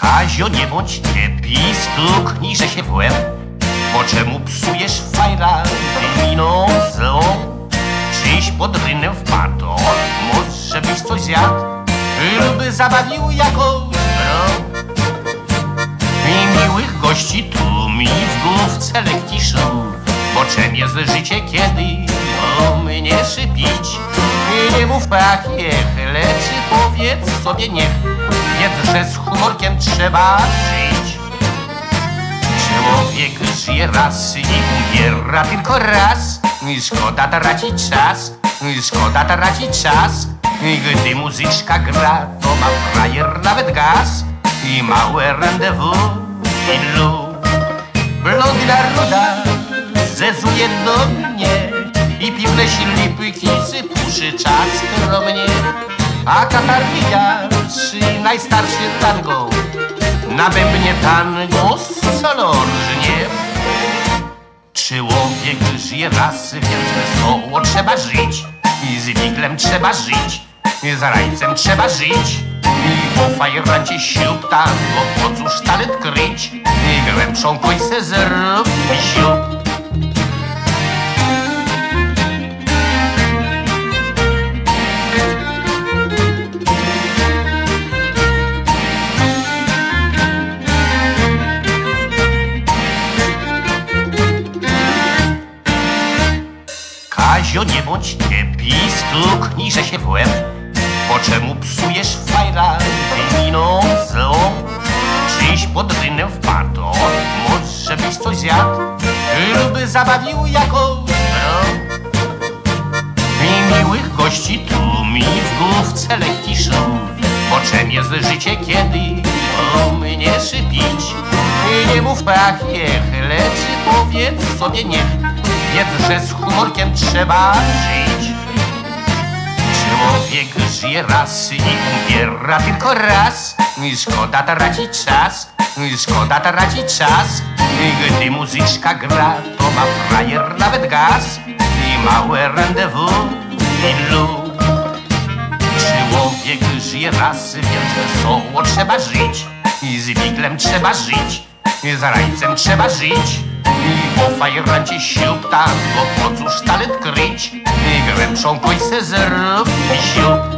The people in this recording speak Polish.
Kazio, nie bądź ciepi, stuknij, że się w łeb. Po czemu psujesz fajra miną złą? Czyś pod rynem wpadł, może byś coś zjadł lub zabawił jakoś grą. I miłych gości tłumi w główce lekki szum, bo czem jest życie, kiedy o mnie szypić? I nie mów pachniech, lecz powiedz sobie niech, wiedz, że z humorkiem trzeba żyć. Człowiek żyje raz i umiera tylko raz. Szkoda tracić czas, szkoda tracić czas. Gdy muzyczka gra, to ma frajer nawet gaz i małe rendezvous i lub. Blondyna ruda zezuje do mnie i piwne silni pyki sypuszy czas skromnie. A katarwija czy najstarszy tango na bębnie tango solorżnie. Człowiek żyje raz, więc wesoło trzeba żyć. I z wiglem trzeba żyć, i z rajcem trzeba żyć. I po fajrancie siup tango, po cóż talent kryć? I głębszą końcę zrób i siup. Kazio, nie bądź ciepi, stuknij, że się w łeb. Po czemu psujesz fajra miną złą? Czyś pod rynem wpadł, może byś coś zjadł lub zabawił jakoś grą. I miłych gości tłumi w główce lekki szum, bo czem jest życie, kiedy o mnie szypić? I nie mów pachniech, lecz powiedz sobie niech, wiedz, że z humorkiem trzeba żyć. Człowiek żyje raz i umiera tylko raz. Szkoda tracić czas, szkoda tracić czas. Gdy muzyczka gra, to ma frajer nawet gaz i małe rendezvous i lub. Człowiek żyje raz, więc wesoło trzeba żyć. I z wiglem trzeba żyć, i z rajcem trzeba żyć. I po fajrancie siup tango, po cóż talent kryć? I głębszą końcę zrób i siup.